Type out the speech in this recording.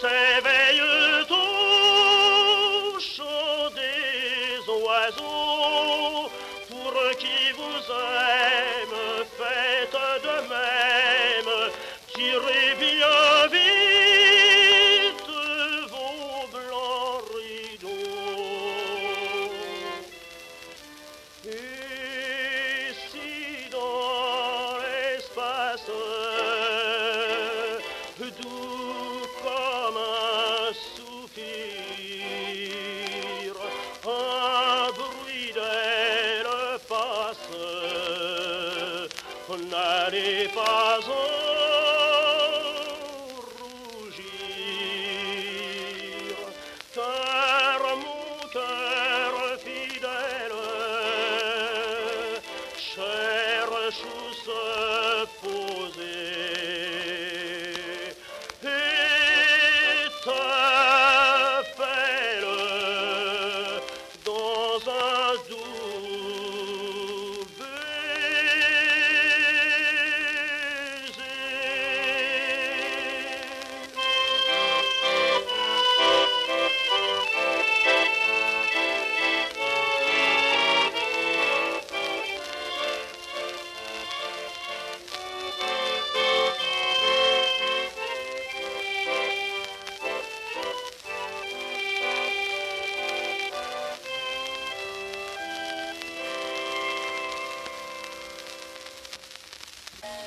s'éveille au chant des oiseaux. Pour qui vous aime, faites de même, tirez bien vite vos blancs rideaux. Et si dans l'espace, doux comme un soupir, un bruit d'aile passe, n'allez pas en